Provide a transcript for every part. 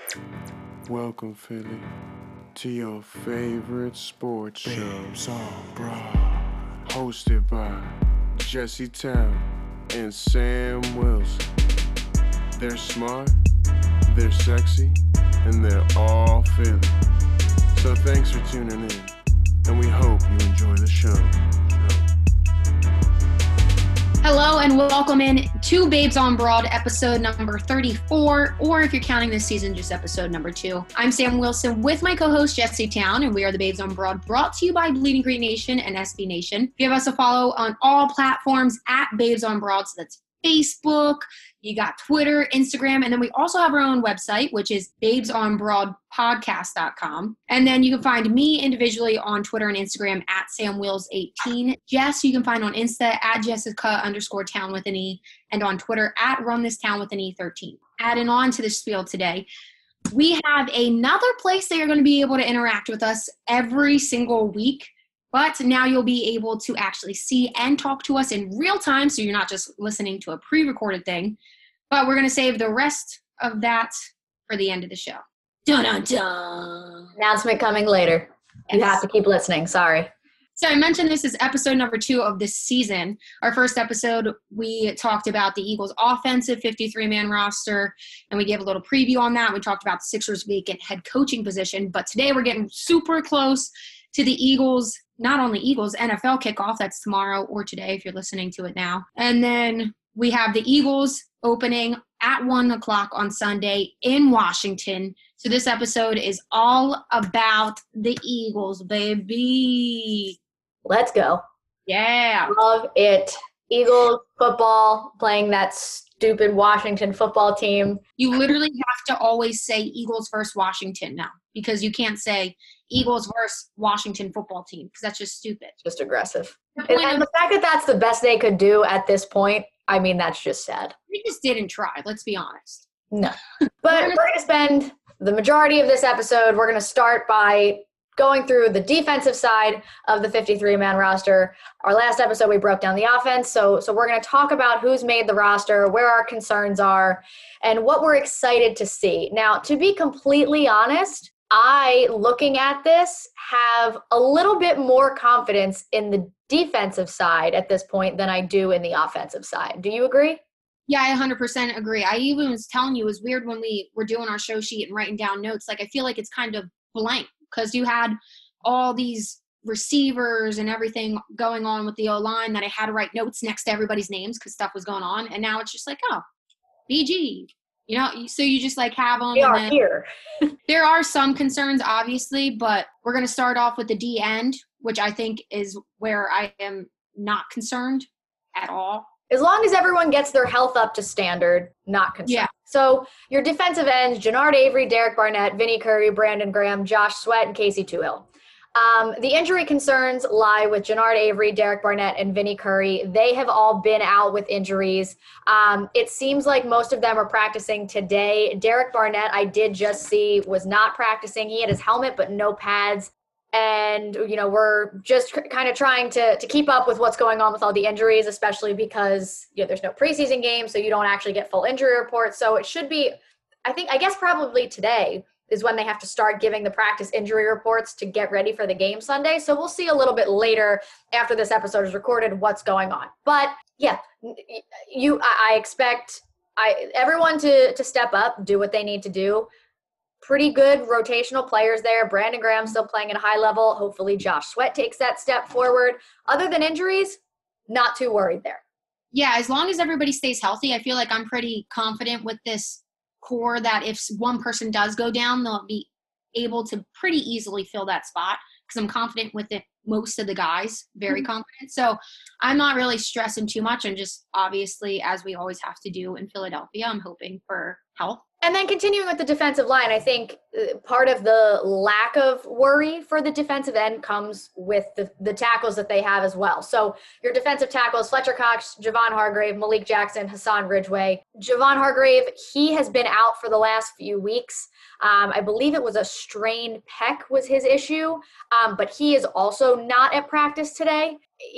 Welcome, Philly, to your favorite sports show, Babes on Broad, hosted by Jesse Town and Sam Wilson. They're smart, they're sexy, and they're all Philly. So thanks for tuning in, and we hope you enjoy the show. Hello and welcome in to Babes on Broad, episode number 34, or if you're counting this season, just episode number 2. I'm Sam Wilson with my co-host Jesse Town, and we are the Babes on Broad, brought to you by Bleeding Green Nation and SB Nation. Give us a follow on all platforms at Babes on Broad, so that's Facebook, you got Twitter, Instagram, and then we also have our own website, which is babesonbroadpodcast.com. And then you can find me individually on Twitter and Instagram at SamWills18. Jess, you can find on Insta at Jessica_Town with an E, and on Twitter at RunThisTown with an E13. Adding on to the spiel today, we have another place that you're going to be able to interact with us every single week. But now you'll be able to actually see and talk to us in real time, so you're not just listening to a pre-recorded thing. But we're going to save the rest of that for the end of the show. Dun-dun-dun. Announcement coming later. You have to keep listening. Sorry. So I mentioned this is episode number 2 of this season. Our first episode, we talked about the Eagles' offensive 53-man roster, and we gave a little preview on that. We talked about the Sixers' vacant head coaching position. But today we're getting super close to the Eagles, not only Eagles, NFL kickoff, that's tomorrow or today if you're listening to it now. And then we have the Eagles opening at 1 o'clock on Sunday in Washington. So this episode is all about the Eagles, baby. Let's go. Yeah. Love it. Eagles football, playing that stupid Washington football team. You literally have to always say Eagles versus Washington now, because you can't say Eagles versus Washington football team, because that's just stupid. Just aggressive. And the fact that that's the best they could do at this point, I mean, that's just sad. They just didn't try, let's be honest. No. But we're going to spend the majority of this episode, we're going to start by going through the defensive side of the 53-man roster. Our last episode, we broke down the offense. So we're going to talk about who's made the roster, where our concerns are, and what we're excited to see. Now, to be completely honest, I, looking at this, have a little bit more confidence in the defensive side at this point than I do in the offensive side. Do you agree? Yeah, I 100% agree. I even was telling you, it was weird when we were doing our show sheet and writing down notes. Like, I feel like it's kind of blank because you had all these receivers and everything going on with the O-line that I had to write notes next to everybody's names because stuff was going on. And now it's just like, oh, BG. You know, so you just like have them. We are here. There are some concerns, obviously, but we're going to start off with the D end, which I think is where I am not concerned at all. As long as everyone gets their health up to standard, not concerned. Yeah. So your defensive ends, Genard Avery, Derek Barnett, Vinnie Curry, Brandon Graham, Josh Sweat, and Casey Toohill. The injury concerns lie with Genard Avery, Derek Barnett, and Vinnie Curry. They have all been out with injuries. It seems like most of them are practicing today. Derek Barnett, I did just see, was not practicing. He had his helmet but no pads. And, you know, we're just kind of trying to keep up with what's going on with all the injuries, especially because, you know, there's no preseason game, so you don't actually get full injury reports. So it should be, I guess probably today is when they have to start giving the practice injury reports to get ready for the game Sunday. So we'll see a little bit later after this episode is recorded what's going on. But yeah, I expect everyone to step up, do what they need to do. Pretty good rotational players there. Brandon Graham still playing at a high level. Hopefully Josh Sweat takes that step forward. Other than injuries, not too worried there. Yeah, as long as everybody stays healthy, I feel like I'm pretty confident with this core that if one person does go down, they'll be able to pretty easily fill that spot because I'm confident with it. Most of the guys, very confident. So I'm not really stressing too much. I'm just obviously, as we always have to do in Philadelphia, I'm hoping for health. And then continuing with the defensive line, I think part of the lack of worry for the defensive end comes with the tackles that they have as well. So your defensive tackles, Fletcher Cox, Javon Hargrave, Malik Jackson, Hassan Ridgeway. Javon Hargrave, he has been out for the last few weeks. I believe it was a strained pec was his issue, but he is also not at practice today.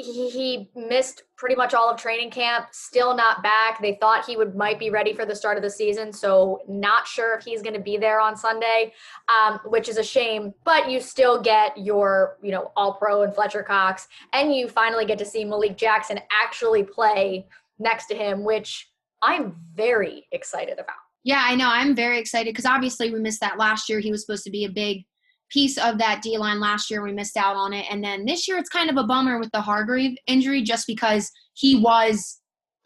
He missed pretty much all of training camp, still not back. They thought he might be ready for the start of the season, so not sure if he's going to be there on Sunday, which is a shame. But you still get your, All-Pro and Fletcher Cox, and you finally get to see Malik Jackson actually play next to him, which I'm very excited about. Yeah, I know. I'm very excited because obviously we missed that last year. He was supposed to be a big piece of that D-line last year. We missed out on it. And then this year it's kind of a bummer with the Hargrave injury just because he was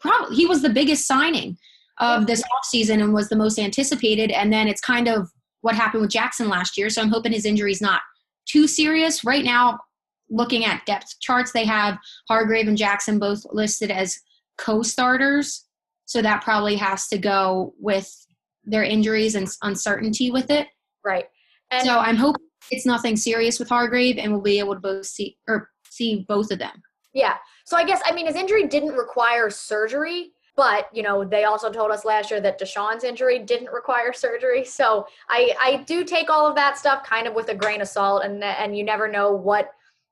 the biggest signing of this offseason and was the most anticipated. And then it's kind of what happened with Jackson last year. So I'm hoping his injury is not too serious. Right now, looking at depth charts, they have Hargrave and Jackson both listed as co-starters. So that probably has to go with their injuries and uncertainty with it. Right. And so I'm hoping it's nothing serious with Hargrave and we'll be able to both see both of them. Yeah. So I guess, his injury didn't require surgery, but, they also told us last year that Deshaun's injury didn't require surgery. So I do take all of that stuff kind of with a grain of salt, and you never know what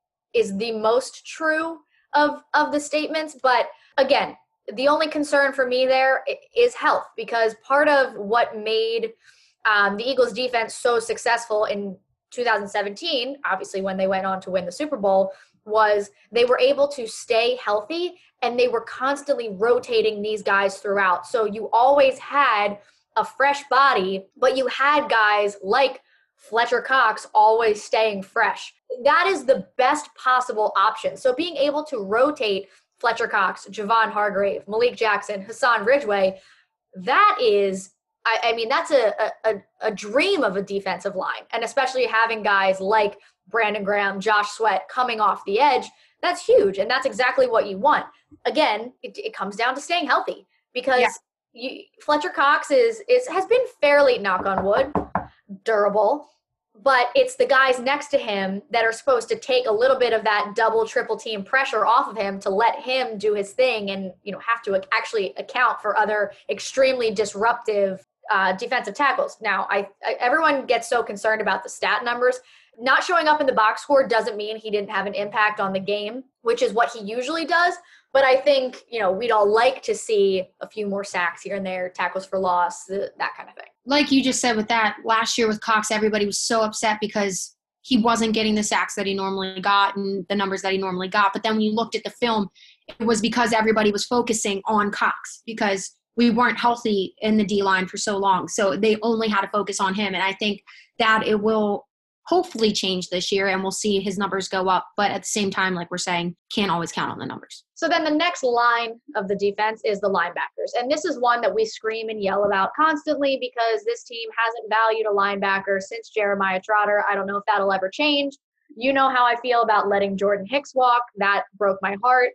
is the most true of the statements. But again, the only concern for me there is health, because part of what made the Eagles defense so successful in 2017, obviously when they went on to win the Super Bowl, was they were able to stay healthy and they were constantly rotating these guys throughout. So you always had a fresh body, but you had guys like Fletcher Cox always staying fresh. That is the best possible option. So being able to rotate Fletcher Cox, Javon Hargrave, Malik Jackson, Hassan Ridgeway, that is, that's a dream of a defensive line. And especially having guys like Brandon Graham, Josh Sweat coming off the edge, that's huge. And that's exactly what you want. Again, it comes down to staying healthy, because Fletcher Cox has been fairly, knock on wood, durable. But it's the guys next to him that are supposed to take a little bit of that double, triple team pressure off of him to let him do his thing and, have to actually account for other extremely disruptive defensive tackles. Now, everyone gets so concerned about the stat numbers. Not showing up in the box score doesn't mean he didn't have an impact on the game, which is what he usually does. But I think, we'd all like to see a few more sacks here and there, tackles for loss, that kind of thing. Like you just said with that, last year with Cox, everybody was so upset because he wasn't getting the sacks that he normally got and the numbers that he normally got. But then when you looked at the film, it was because everybody was focusing on Cox because we weren't healthy in the D-line for so long. So they only had to focus on him. And I think that it will hopefully change this year and we'll see his numbers go up. But at the same time, like we're saying, can't always count on the numbers. So then the next line of the defense is the linebackers. And this is one that we scream and yell about constantly because this team hasn't valued a linebacker since Jeremiah Trotter. I don't know if that'll ever change. You know how I feel about letting Jordan Hicks walk. That broke my heart.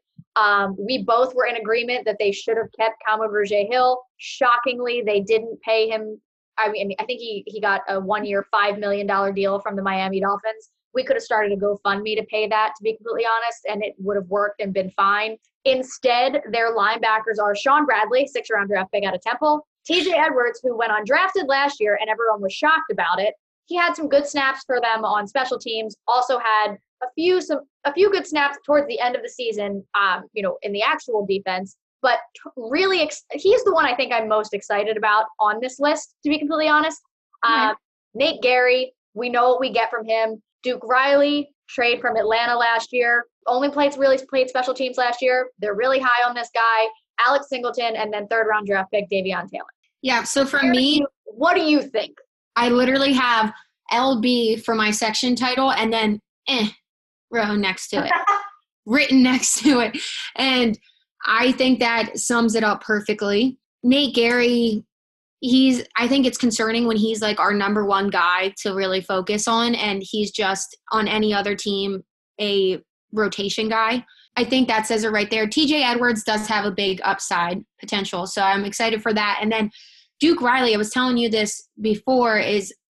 We both were in agreement that they should have kept Kama Verge-Hill. Shockingly, they didn't pay him. I think he got a 1-year, $5 million deal from the Miami Dolphins. We could have started a GoFundMe to pay that, to be completely honest, and it would have worked and been fine. Instead, their linebackers are Sean Bradley, 6th-round draft pick out of Temple, TJ Edwards, who went undrafted last year, and everyone was shocked about it. He had some good snaps for them on special teams, also had a few good snaps towards the end of the season, in the actual defense. But really, he's the one I think I'm most excited about on this list, to be completely honest. Nate Gary, we know what we get from him. Duke Riley, trade from Atlanta last year, only played special teams last year. They're really high on this guy. Alex Singleton, and then 3rd-round draft pick Davion Taylor. Yeah, so for me, what do you think? I literally have LB for my section title and then row next to it, written next to it. And I think that sums it up perfectly. Nate Gary, I think it's concerning when he's like our number one guy to really focus on, and he's just on any other team, a rotation guy. I think that says it right there. TJ Edwards does have a big upside potential, so I'm excited for that. And then Duke Riley, I was telling you this before, is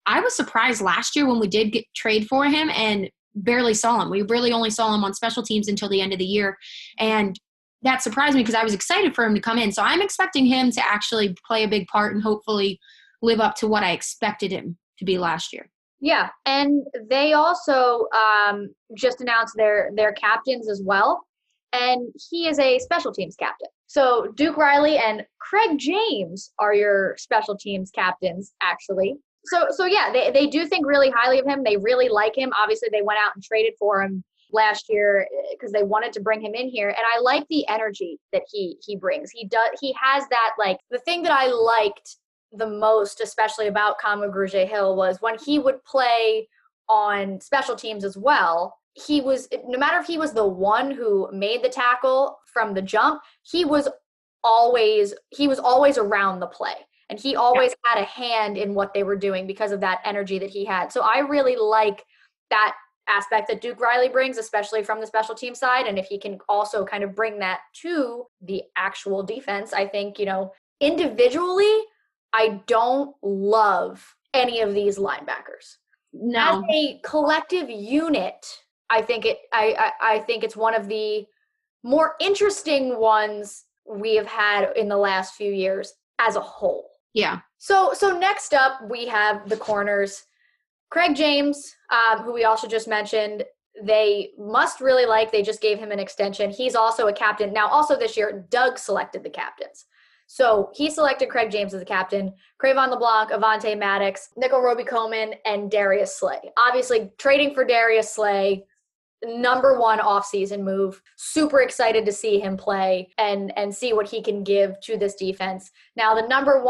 I was surprised last year when we did trade for him and barely saw him. We really only saw him on special teams until the end of the year. And that surprised me because I was excited for him to come in. So I'm expecting him to actually play a big part and hopefully live up to what I expected him to be last year. Yeah, and they also just announced their captains as well, and he is a special teams captain. So Duke Riley and Craig James are your special teams captains, actually. So yeah, they do think really highly of him. They really like him. Obviously, they went out and traded for him last year because they wanted to bring him in here, and I like the energy that he brings. He has that, like, the thing that I liked the most, especially about Kama Grugier-Hill, was when he would play on special teams as well. He was, no matter if he was the one who made the tackle from the jump, he was always around the play. And he always had a hand in what they were doing because of that energy that he had. So I really like that aspect that Duke Riley brings, especially from the special team side. And if he can also kind of bring that to the actual defense, I think, individually, I don't love any of these linebackers. No. As a collective unit, I think it's one of the more interesting ones we have had in the last few years as a whole. Yeah. So next up, we have the corners. Craig James, who we also just mentioned, they must really like. They just gave him an extension. He's also a captain. Now, also this year, Doug selected the captains. So he selected Craig James as the captain, Cravon LeBlanc, Avonte Maddox, Nickel Roby-Coleman, and Darius Slay. Obviously, trading for Darius Slay, number one offseason move. Super excited to see him play and see what he can give to this defense. Now, the number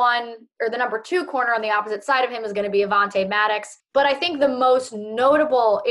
two corner on the opposite side of him is going to be Avonte Maddox. But I think the most notable,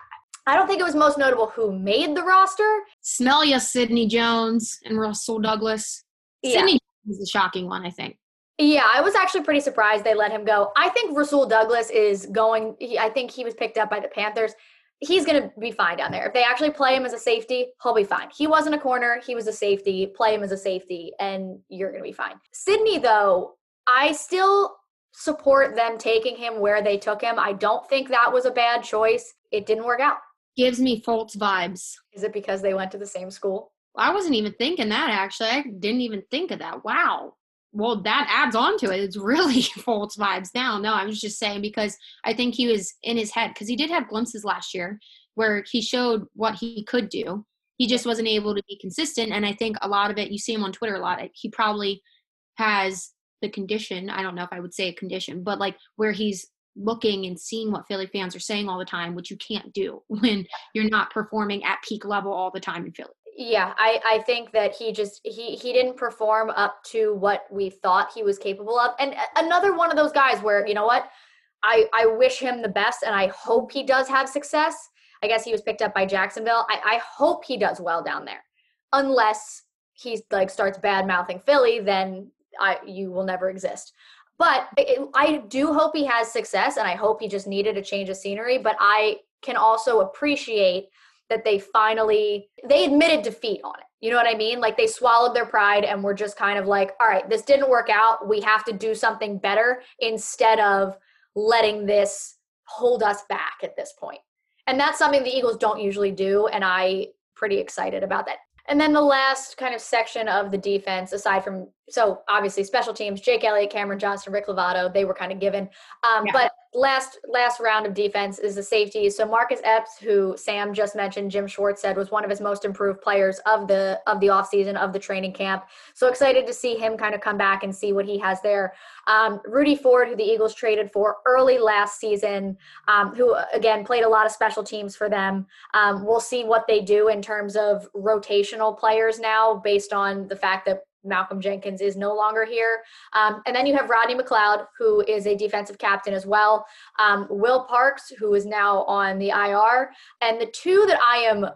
I don't think it was most notable who made the roster. Smell ya, Sidney Jones and Russell Douglas. Yeah. Sidney is a shocking one, I think. Yeah, I was actually pretty surprised they let him go. I think Rasul Douglas is going – I think he was picked up by the Panthers. He's going to be fine down there. If they actually play him as a safety, he'll be fine. He wasn't a corner. He was a safety. Play him as a safety, and you're going to be fine. Sidney, though, I still support them taking him where they took him. I don't think that was a bad choice. It didn't work out. Gives me Fultz vibes. Is it because they went to the same school? I wasn't even thinking that, actually. I didn't even think of that. Wow. Well, that adds on to it. It's really Fultz vibes now. No, I was just saying because I think he was in his head because he did have glimpses last year where he showed what he could do. He just wasn't able to be consistent. And I think a lot of it, you see him on Twitter a lot. He probably has the condition. I don't know if I would say a condition, but like where he's looking and seeing what Philly fans are saying all the time, which you can't do when you're not performing at peak level all the time in Philly. Yeah, I think that he didn't perform up to what we thought he was capable of. And another one of those guys where, you know what, I wish him the best and I hope he does have success. I guess he was picked up by Jacksonville. I hope he does well down there. Unless he starts bad-mouthing Philly, then you will never exist. But I do hope he has success, and I hope he just needed a change of scenery. But I can also appreciate that they admitted defeat on it. You know what I mean? Like they swallowed their pride and were just kind of like, all right, this didn't work out. We have to do something better instead of letting this hold us back at this point. And that's something the Eagles don't usually do. And I'm pretty excited about that. And then the last kind of section of the defense, aside from, so obviously special teams, Jake Elliott, Cameron Johnston, Rick Lovato, they were kind of given. But last round of defense is the safeties. So Marcus Epps, who Sam just mentioned, Jim Schwartz said was one of his most improved players of the offseason, of the training camp. So excited to see him kind of come back and see what he has there. Rudy Ford, who the Eagles traded for early last season, who, again, played a lot of special teams for them. We'll see what they do in terms of rotational players now based on the fact that Malcolm Jenkins is no longer here. And then you have Rodney McLeod, who is a defensive captain as well. Will Parks, who is now on the IR. And the two that I am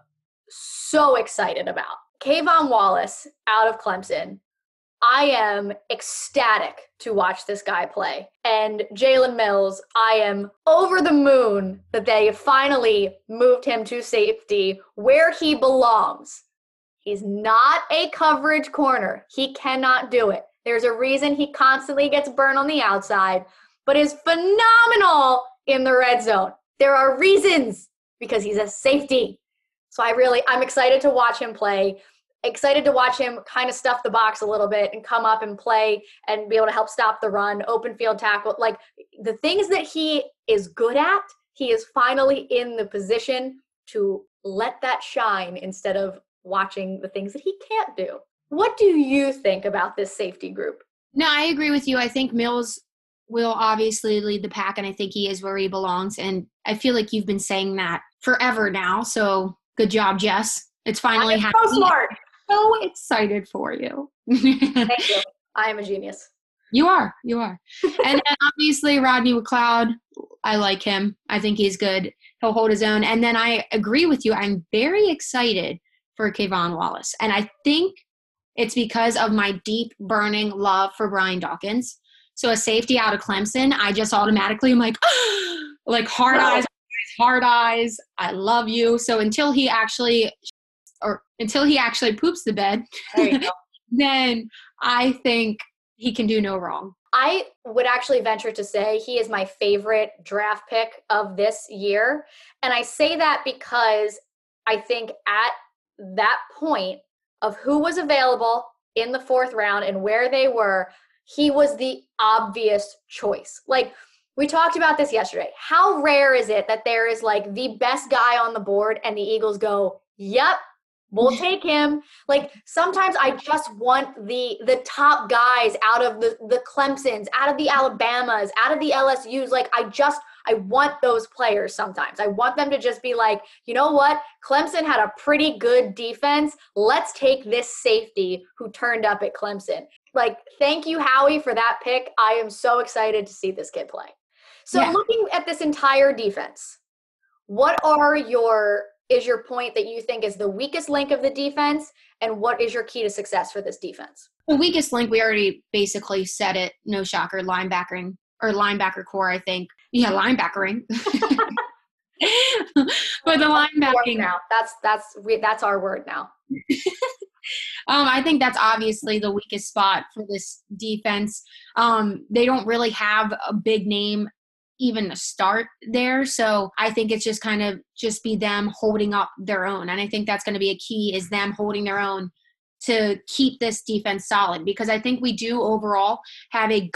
so excited about, Kayvon Wallace out of Clemson. I am ecstatic to watch this guy play. And Jalen Mills, I am over the moon that they finally moved him to safety where he belongs. He's not a coverage corner. He cannot do it. There's a reason he constantly gets burned on the outside. but is phenomenal in the red zone. There are reasons, because he's a safety. So I'm excited to watch him play, excited to watch him kind of stuff the box a little bit and come up and play and be able to help stop the run, open field tackle. Like the things that he is good at, he is finally in the position to let that shine instead of watching the things that he can't do. What do you think about this safety group? No, I agree with you. I think Mills will obviously lead the pack, and I think he is where he belongs. And I feel like you've been saying that forever now. So good job, Jess. It's finally happening. So smart. I'm so excited for you. Thank you. I am a genius. You are. And then obviously Rodney McLeod, I like him. I think he's good. He'll hold his own. And then I agree with you. I'm very excited for Kayvon Wallace. And I think it's because of my deep burning love for Brian Dawkins. So a safety out of Clemson, I just automatically am like hard eyes. I love you. So until he actually poops the bed, there you go. Then I think he can do no wrong. I would actually venture to say he is my favorite draft pick of this year. And I say that because I think at that point of who was available in the 4th round and where they were, he was the obvious choice. Like, we talked about this yesterday. How rare is it that there is like the best guy on the board and the Eagles go, yep, we'll take him. Like, sometimes I just want the top guys out of the Clemsons, out of the Alabamas, out of the LSUs. Like, I want those players sometimes. I want them to just be like, you know what? Clemson had a pretty good defense. Let's take this safety who turned up at Clemson. Like, thank you, Howie, for that pick. I am so excited to see this kid play. So Looking at this entire defense, what is your point that you think is the weakest link of the defense, and what is your key to success for this defense? The weakest link, we already basically said it. No shocker, linebacker core, I think. Yeah, linebackering. But the linebacking now. That's our word now. I think that's obviously the weakest spot for this defense. They don't really have a big name even to start there. So I think it's just kind of just be them holding up their own. And I think that's going to be a key, is them holding their own to keep this defense solid, because I think we do overall have a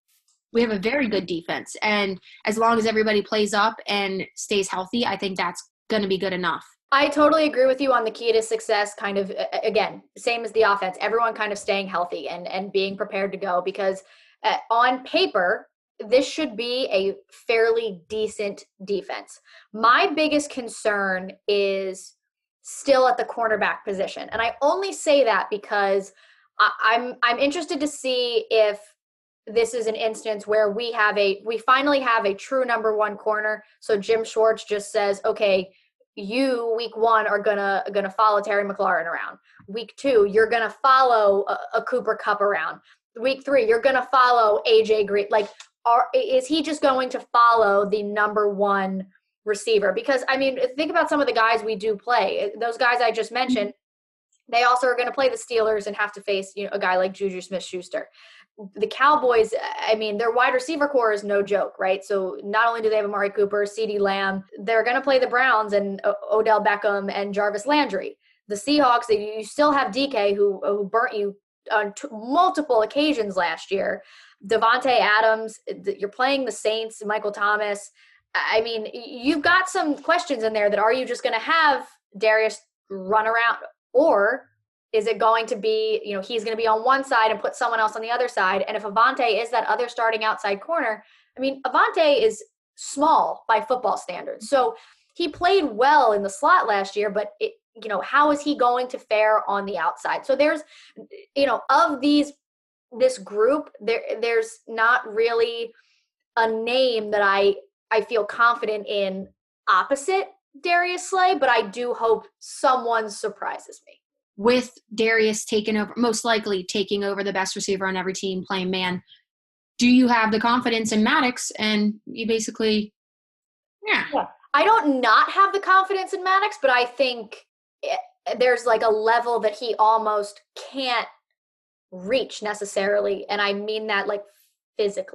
very good defense. And as long as everybody plays up and stays healthy, I think that's going to be good enough. I totally agree with you on the key to success, kind of, again, same as the offense, everyone kind of staying healthy and being prepared to go, because on paper, this should be a fairly decent defense. My biggest concern is still at the cornerback position. And I only say that because I'm interested to see if this is an instance where we finally have a true number 1 corner. So Jim Schwartz just says, okay, you week 1 are gonna follow Terry McLaurin around. Week 2, you're gonna follow a Cooper Kupp around. Week 3, you're gonna follow AJ Green. Like, is he just going to follow the number 1 receiver? Because I mean, think about some of the guys we do play. Those guys I just mentioned, they also are going to play the Steelers and have to face, a guy like Juju Smith-Schuster. The Cowboys, I mean, their wide receiver core is no joke, right? So not only do they have Amari Cooper, CeeDee Lamb, they're going to play the Browns and Odell Beckham and Jarvis Landry. The Seahawks, you still have DK who burnt you on multiple occasions last year. Devontae Adams, you're playing the Saints, Michael Thomas. I mean, you've got some questions in there that, are you just going to have Darius run around, or is it going to be, he's going to be on one side and put someone else on the other side? And if Avonte is that other starting outside corner, I mean, Avonte is small by football standards. So he played well in the slot last year, but how is he going to fare on the outside? So there's, of this group, there's not really a name that I feel confident in opposite Darius Slay, but I do hope someone surprises me. With Darius most likely taking over the best receiver on every team, playing man, do you have the confidence in Maddox? And you basically, yeah. I don't not have the confidence in Maddox, but I think there's like a level that he almost can't reach necessarily. And I mean that like physically.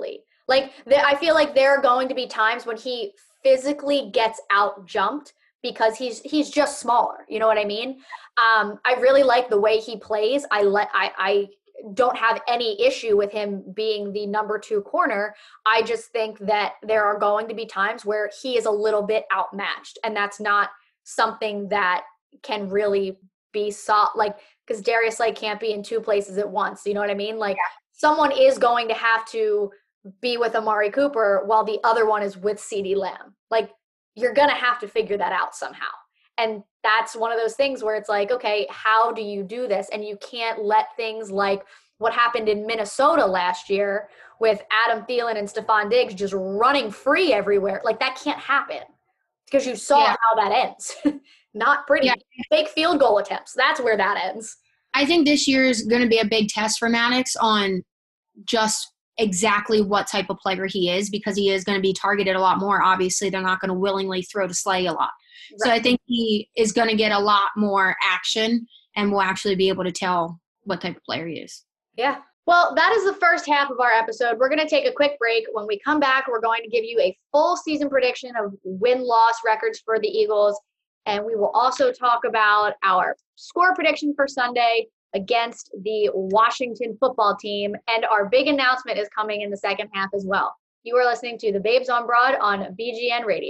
Like, I feel like there are going to be times when he physically gets out jumped because he's just smaller. You know what I mean? I really like the way he plays. I don't have any issue with him being the number 2 corner. I just think that there are going to be times where he is a little bit outmatched, and that's not something that can really be because Darius Slay can't be in 2 places at once. You know what I mean? Like, someone is going to have to be with Amari Cooper while the other one is with CeeDee Lamb. Like, you're going to have to figure that out somehow. And that's one of those things where it's like, okay, how do you do this? And you can't let things like what happened in Minnesota last year with Adam Thielen and Stephon Diggs just running free everywhere. Like, that can't happen because you saw how that ends. Not pretty. Fake field goal attempts. That's where that ends. I think this year is going to be a big test for Maddox on just exactly what type of player he is, because he is going to be targeted a lot more. Obviously, they're not going to willingly throw to Slay a lot. Right. So I think he is going to get a lot more action, and we'll actually be able to tell what type of player he is. Yeah. Well, that is the first half of our episode. We're going to take a quick break. When we come back, we're going to give you a full season prediction of win-loss records for the Eagles. And we will also talk about our score prediction for Sunday against the Washington football team. And our big announcement is coming in the second half as well. You are listening to the Babes on Broad on BGN Radio.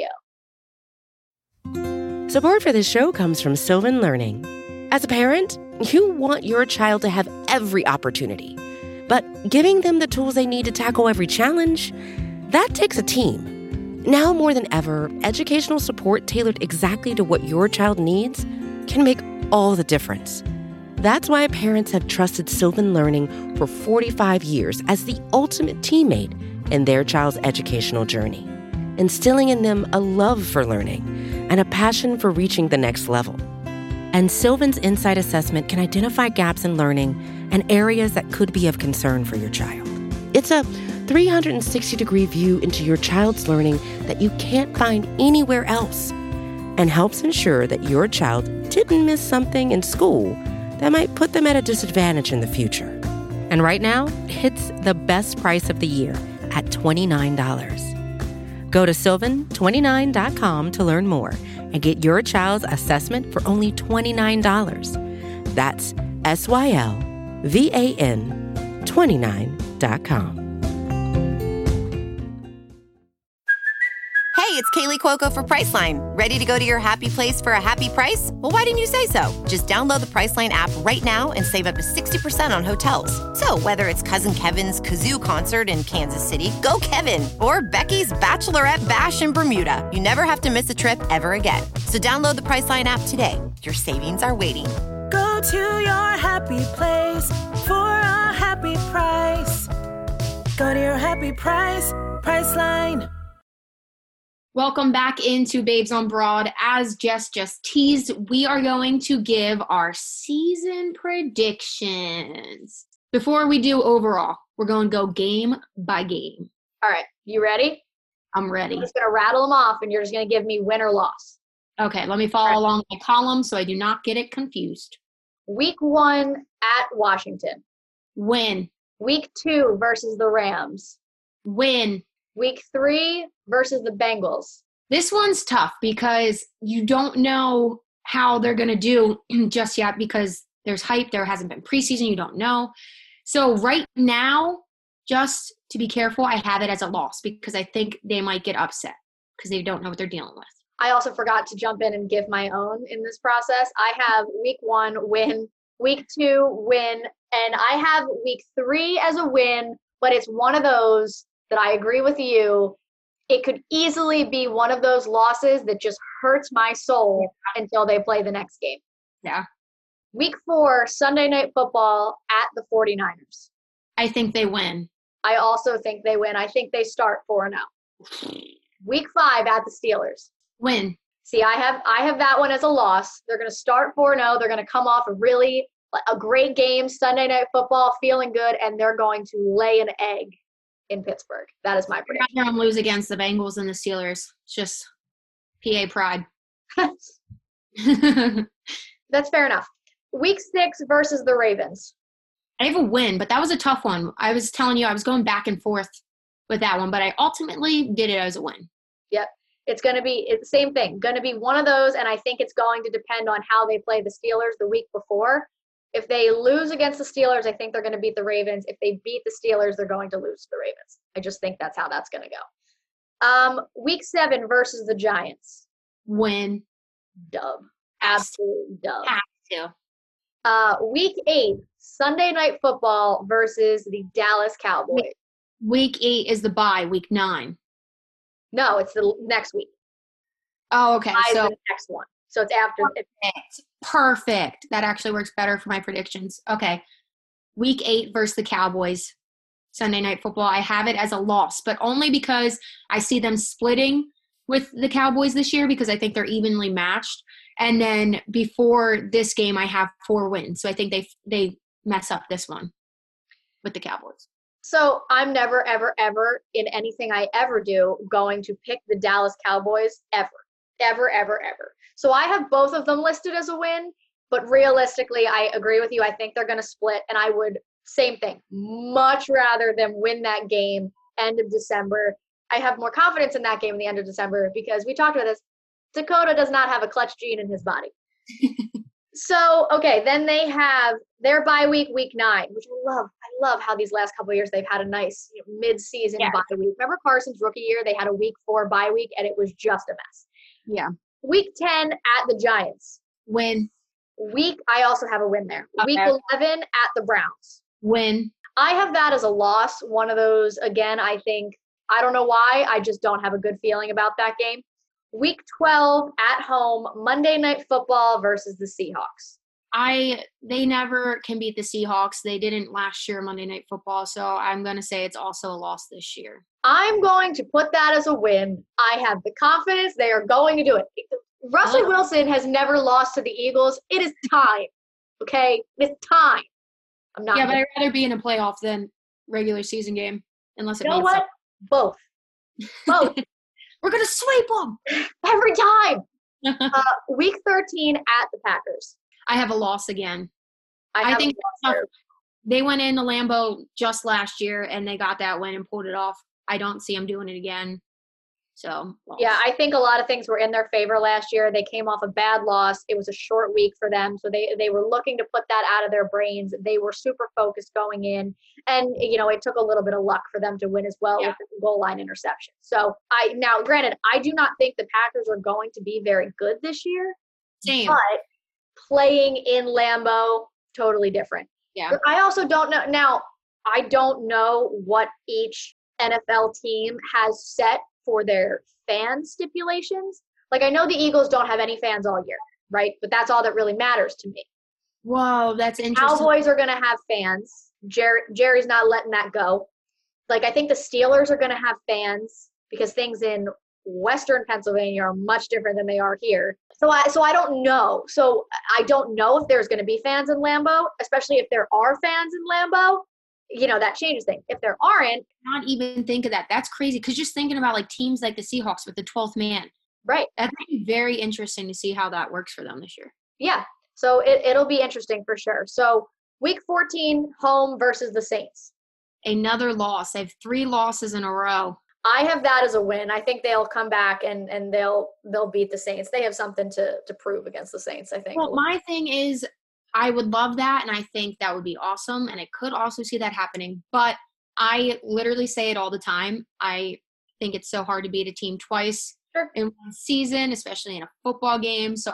Support for this show comes from Sylvan Learning. As a parent, you want your child to have every opportunity. But giving them the tools they need to tackle every challenge, that takes a team. Now more than ever, educational support tailored exactly to what your child needs can make all the difference. That's why parents have trusted Sylvan Learning for 45 years as the ultimate teammate in their child's educational journey, instilling in them a love for learning and a passion for reaching the next level. And Sylvan's Insight Assessment can identify gaps in learning and areas that could be of concern for your child. It's a 360-degree view into your child's learning that you can't find anywhere else, and helps ensure that your child didn't miss something in school that might put them at a disadvantage in the future. And right now, it's the best price of the year at $29. Go to sylvan29.com to learn more and get your child's assessment for only $29. That's SYLVAN29.com. Hey, it's Kaylee Cuoco for Priceline. Ready to go to your happy place for a happy price? Well, why didn't you say so? Just download the Priceline app right now and save up to 60% on hotels. So whether it's Cousin Kevin's Kazoo Concert in Kansas City, go Kevin, or Becky's Bachelorette Bash in Bermuda, you never have to miss a trip ever again. So download the Priceline app today. Your savings are waiting. Go to your happy place for a happy price. Go to your happy price, Priceline. Welcome back into Babes on Broad. As Jess just teased, we are going to give our season predictions. Before we do overall, we're going to go game by game. All right. You ready? I'm ready. I'm just going to rattle them off, and you're just going to give me win or loss. Okay. Let me follow along my column so I do not get it confused. Week 1 at Washington. Win. Week 2 versus the Rams. Win. Week 3 versus the Bengals. This one's tough because you don't know how they're going to do just yet because there's hype. There hasn't been preseason. You don't know. So right now, just to be careful, I have it as a loss because I think they might get upset because they don't know what they're dealing with. I also forgot to jump in and give my own in this process. I have week 1 win, week 2 win, and I have week 3 as a win, but it's one of those that I agree with you. It could easily be one of those losses that just hurts my soul until they play the next game. Yeah. Week 4, Sunday Night Football at the 49ers. I think they win. I also think they win. I think they start 4-0. Week 5 at the Steelers. Win. See, I have that one as a loss. They're going to start 4-0. They're going to come off a great game, Sunday Night Football, feeling good, and they're going to lay an egg in Pittsburgh. That is my prediction. I'd rather lose against the Bengals and the Steelers. It's just PA pride. That's fair enough. Week 6 versus the Ravens. I have a win, but that was a tough one. I was telling you, I was going back and forth with that one, but I ultimately did it as a win. Yep. It's the same thing. Going to be one of those, and I think it's going to depend on how they play the Steelers the week before. If they lose against the Steelers, I think they're going to beat the Ravens. If they beat the Steelers, they're going to lose to the Ravens. I just think that's how that's going to go. Week 7 versus the Giants. Win. Dub. Absolute dub. Have to. Week 8, Sunday Night Football versus the Dallas Cowboys. Week 8 is the bye. Week 9. No, it's the next week. Oh, okay. So the next one. So it's after. Perfect. That actually works better for my predictions. Okay. Week 8 versus the Cowboys. Sunday Night Football. I have it as a loss, but only because I see them splitting with the Cowboys this year because I think they're evenly matched. And then before this game, I have 4 wins. So I think they mess up this one with the Cowboys. So I'm never, ever, ever in anything I ever do going to pick the Dallas Cowboys ever. Ever, ever, ever. So I have both of them listed as a win, but realistically, I agree with you. I think they're going to split, and I would, same thing, much rather them win that game end of December. I have more confidence in that game in the end of December because we talked about this. Dakota does not have a clutch gene in his body. So, okay, then they have their bye week, week 9, which I love. I love how these last couple of years they've had a nice mid-season bye week. Remember Carson's rookie year? They had a week 4 bye week, and it was just a mess. Yeah. Week 10 at the Giants. Win. I also have a win there. Okay. Week 11 at the Browns. Win. I have that as a loss. One of those, again, I don't know why. I just don't have a good feeling about that game. Week 12 at home, Monday Night Football versus the Seahawks. They never can beat the Seahawks. They didn't last year, Monday Night Football, so I'm going to say it's also a loss this year. I'm going to put that as a win. I have the confidence they are going to do it. Russell Wilson has never lost to the Eagles. It is time, okay? It's time. I'm not. Yeah, but I'd rather be in a playoff than regular season game, unless it means what? Both. We're going to sweep them every time. Week 13 at the Packers. I have a loss again. I think they went into Lambeau just last year, and they got that win and pulled it off. I don't see them doing it again. So yeah, I think a lot of things were in their favor last year. They came off a bad loss. It was a short week for them. So they were looking to put that out of their brains. They were super focused going in. And, it took a little bit of luck for them to win as well with the goal line interception. So now granted, I do not think the Packers are going to be very good this year. Same. But playing in Lambeau, totally different. Yeah. But I also don't know. Now, I don't know what each NFL team has set for their fan stipulations. Like, I know the Eagles don't have any fans all year, right? But that's all that really matters to me. Whoa, that's interesting. Cowboys are going to have fans. Jerry's not letting that go. Like, I think the Steelers are going to have fans because things in Western Pennsylvania are much different than they are here. So I don't know. So I don't know if there's going to be fans in Lambeau, especially if there are fans in Lambeau. That changes things. If there aren't. Not even think of that. That's crazy. Because just thinking about like teams like the Seahawks with the 12th man. Right. That's very interesting to see how that works for them this year. Yeah. So it'll be interesting for sure. So week 14, home versus the Saints. Another loss. I have 3 losses in a row. I have that as a win. I think they'll come back and they'll beat the Saints. They have something to prove against the Saints, I think. Well, my thing is I would love that, and I think that would be awesome, and I could also see that happening. But I literally say it all the time. I think it's so hard to beat a team twice in one season, especially in a football game. So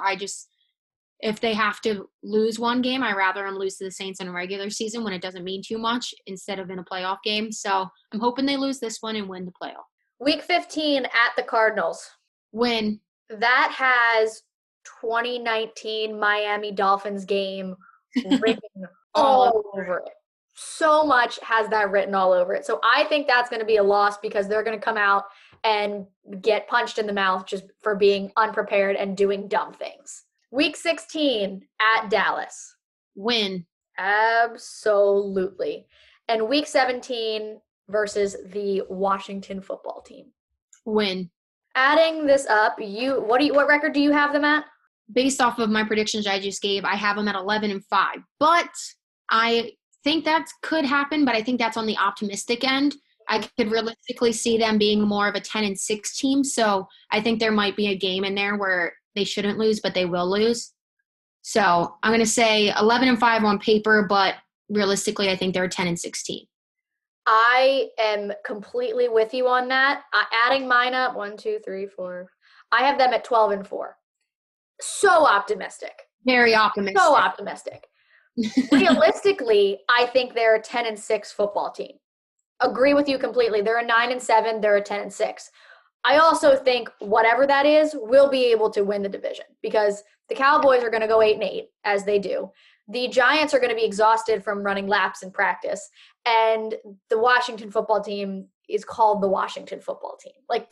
if they have to lose one game, I'd rather them lose to the Saints in a regular season when it doesn't mean too much instead of in a playoff game. So I'm hoping they lose this one and win the playoff. Week 15 at the Cardinals. Win. That has 2019 Miami Dolphins game written all over it. So much has that written all over it. So I think that's going to be a loss because they're going to come out and get punched in the mouth just for being unprepared and doing dumb things. Week 16 at Dallas. Win. Absolutely. And week 17 versus the Washington football team. Win. Adding this up, what record do you have them at? Based off of my predictions I just gave, I have them at 11-5. But I think that could happen, but I think that's on the optimistic end I could realistically see them being more of a 10-6 team. So I think there might be a game in there where they shouldn't lose, but they will lose. So I'm going to say 11-5 on paper, but realistically, I think they're a 10-6 team. I am completely with you on that. Adding mine up, 1, 2, 3, 4. I have them at 12-4. So optimistic. Very optimistic. So optimistic. Realistically, I think they're a 10-6 football team. Agree with you completely. They're a 9-7. They're a 10-6. I also think whatever that is, we'll be able to win the division because the Cowboys are going to go 8-8 as they do. The Giants are going to be exhausted from running laps in practice, and the Washington football team is called the Washington football team. Like,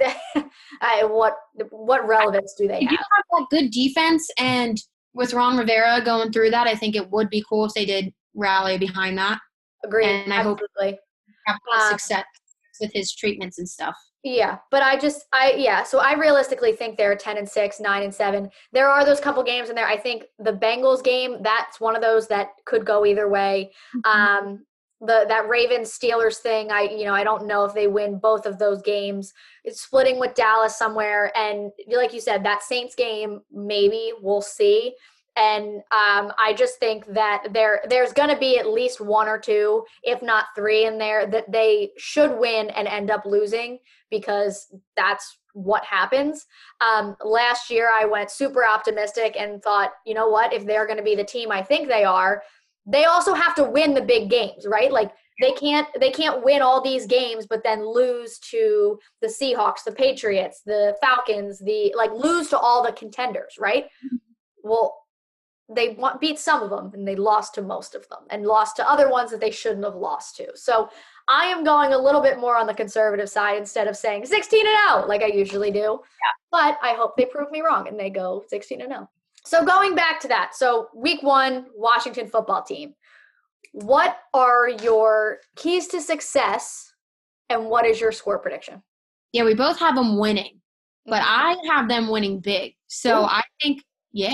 what relevance do they have? You have that good defense, and with Ron Rivera going through that, I think it would be cool if they did rally behind that. Agreed. And I Absolutely. hope have success with his treatments and stuff. Yeah, but so I realistically think they're 10-6, 9-7. There are those couple games in there. I think the Bengals game, that's one of those that could go either way. Mm-hmm. That Ravens Steelers thing, I don't know if they win both of those games. It's splitting with Dallas somewhere, and like you said, that Saints game, maybe we'll see. And I just think that there's going to be at least 1 or 2, if not 3 in there that they should win and end up losing because that's what happens. Last year I went super optimistic and thought, you know what, if they're going to be the team I think they are, they also have to win the big games, right? Like they can't win all these games, but then lose to the Seahawks, the Patriots, the Falcons, lose to all the contenders, right? Well, they beat some of them and they lost to most of them and lost to other ones that they shouldn't have lost to. So I am going a little bit more on the conservative side instead of saying 16-0 like I usually do. Yeah. But I hope they prove me wrong and they go 16-0. So going back to that. So week 1, Washington football team. What are your keys to success and what is your score prediction? Yeah, we both have them winning, but I have them winning big. So I think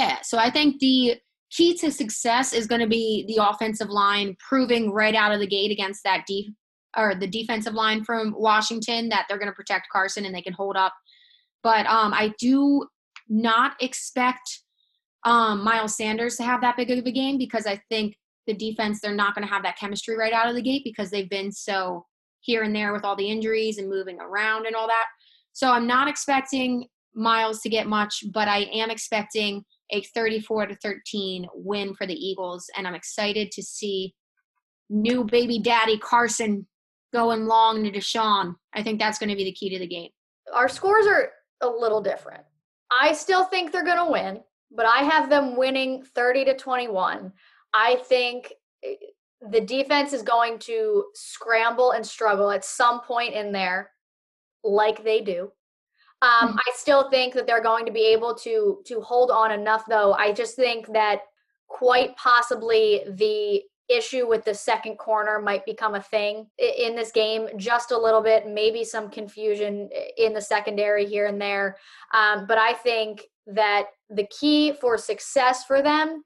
the key to success is going to be the offensive line proving right out of the gate against that the defensive line from Washington that they're going to protect Carson and they can hold up. But I do not expect Miles Sanders to have that big of a game because I think the defense, they're not going to have that chemistry right out of the gate because they've been so here and there with all the injuries and moving around and all that. So I'm not expecting Miles to get much, but I am expecting a 34-13 win for the Eagles, and I'm excited to see new baby daddy Carson going long to Deshaun. I think that's going to be the key to the game. Our scores are a little different. I still think they're going to win, but I have them winning 30-21. I think the defense is going to scramble and struggle at some point in there, like they do. I still think that they're going to be able to hold on enough, though. I just think that quite possibly the issue with the second corner might become a thing in this game just a little bit, maybe some confusion in the secondary here and there. But I think that the key for success for them,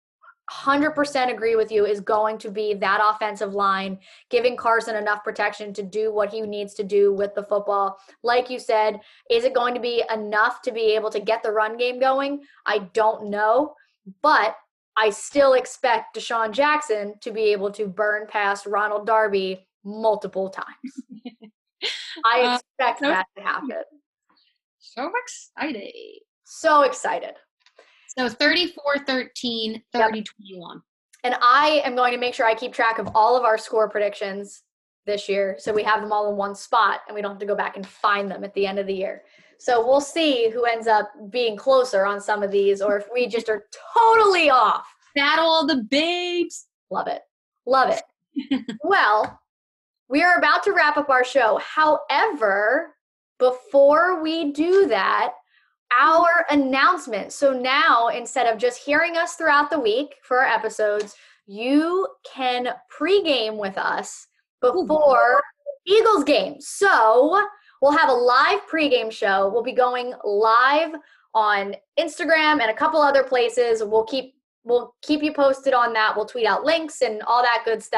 100% agree with you, is going to be that offensive line, giving Carson enough protection to do what he needs to do with the football. Like you said, is it going to be enough to be able to get the run game going? I don't know, but I still expect Deshaun Jackson to be able to burn past Ronald Darby multiple times. I expect that to happen. So excited. So excited. So 34-13, 30-21. And I am going to make sure I keep track of all of our score predictions this year so we have them all in one spot and we don't have to go back and find them at the end of the year. So we'll see who ends up being closer on some of these or if we just are totally off. Battle of the babes. Love it. Love it. Well, we are about to wrap up our show. However, before we do that, our announcement. So now, instead of just hearing us throughout the week for our episodes, you can pregame with us before Eagles games. So we'll have a live pregame show. We'll be going live on Instagram and a couple other places. We'll keep you posted on that. We'll tweet out links and all that good stuff.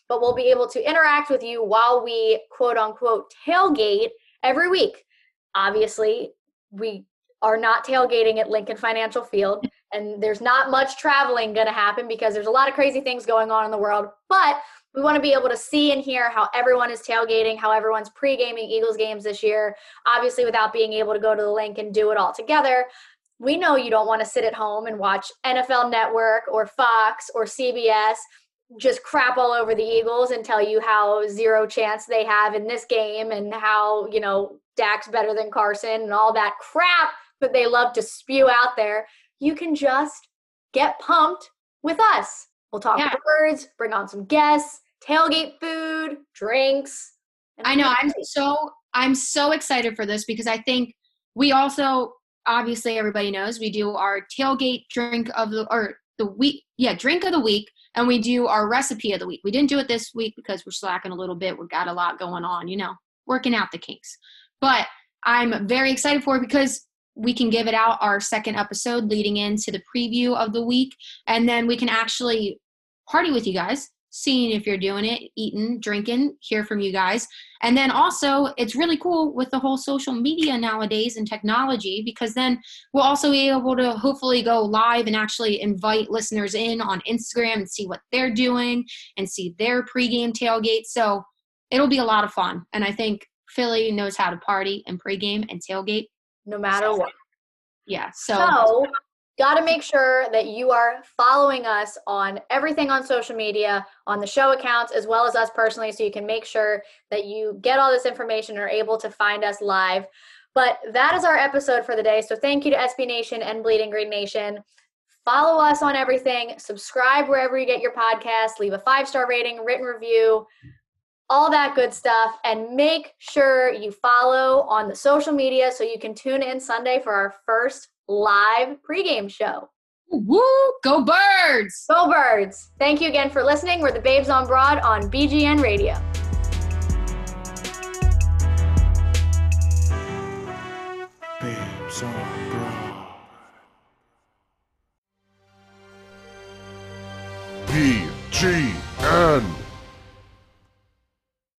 but we'll be able to interact with you while we quote unquote tailgate every week. Obviously, we are not tailgating at Lincoln Financial Field, and there's not much traveling going to happen because there's a lot of crazy things going on in the world, but we want to be able to see and hear how everyone is tailgating, how everyone's pre-gaming Eagles games this year, obviously without being able to go to the link and do it all together. We know you don't want to sit at home and watch NFL Network or Fox or CBS just crap all over the Eagles and tell you how zero chance they have in this game and how, you know, Dak's better than Carson and all that crap that they love to spew out there. You can just get pumped with us. We'll talk birds, bring on some guests, tailgate food, drinks. I know. I'm so excited for this because I think we also, obviously everybody knows, we do our tailgate drink of the week. Yeah, drink of the week. And we do our recipe of the week. We didn't do it this week because we're slacking a little bit. We've got a lot going on, you know, working out the kinks. But I'm very excited for it because we can give it out our second episode leading into the preview of the week. And then we can actually party with you guys, seeing if you're doing it, eating, drinking, hear from you guys. And then also it's really cool with the whole social media nowadays and technology, because then we'll also be able to hopefully go live and actually invite listeners in on Instagram and see what they're doing and see their pregame tailgate. So it'll be a lot of fun. And I think Philly knows how to party and pregame and tailgate. No matter what. Yeah. So got to make sure that you are following us on everything on social media, on the show accounts, as well as us personally, so you can make sure that you get all this information and are able to find us live. But that is our episode for the day. So thank you to SB Nation and Bleeding Green Nation. Follow us on everything. Subscribe wherever you get your podcasts. Leave a 5-star rating, written review, all that good stuff. And make sure you follow on the social media so you can tune in Sunday for our first live pregame show. Woo! Go Birds! Go Birds! Thank you again for listening. We're the Babes on Broad on BGN Radio. Babes on Broad. BGN.